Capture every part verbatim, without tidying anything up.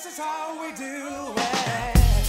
is how we do it.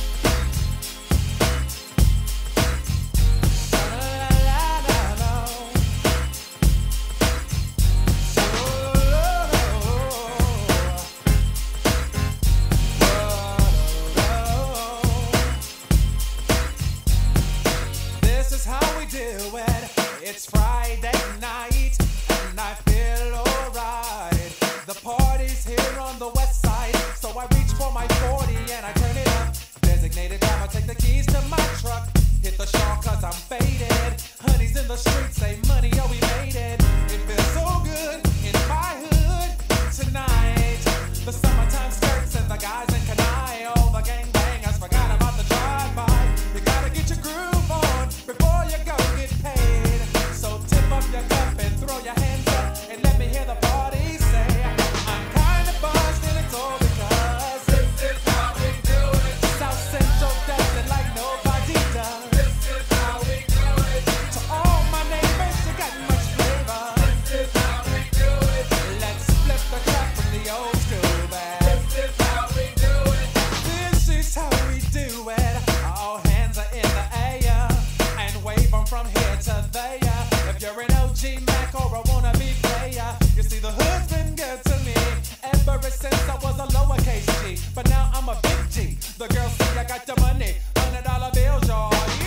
This is how we do it. It's Friday night and I feel alright. The party's here on the west side, so I reach for my forty and I turn it up. Designated driver, take the keys to my truck. Hit the shawl cause I'm faded. Honey's in the streets, say money, oh we made it. It feels so good in my hood tonight. The summertime skirts and the guys in Kanai. All the gangbangers forgot about the drive-by. You gotta get your groove on before you go get paid. So tip up your cup and throw your hands up and let me hear the party say, I'm kinda buzzed and it's all because this is how we do it. South Central does it like nobody does. This is how we do it. To all my neighbors, you got much flavor. This is how we do it. Let's flip the crap from the old school back. This is how we do it. This is how we do it. All hands are in the air and wave 'em from here to there. If you're an O G Mac or a wannabe player, you see the hood's been good to me ever since I was a lowercase G. But now I'm a big G. The girls say I got the money, hundred dollar bills, y'all.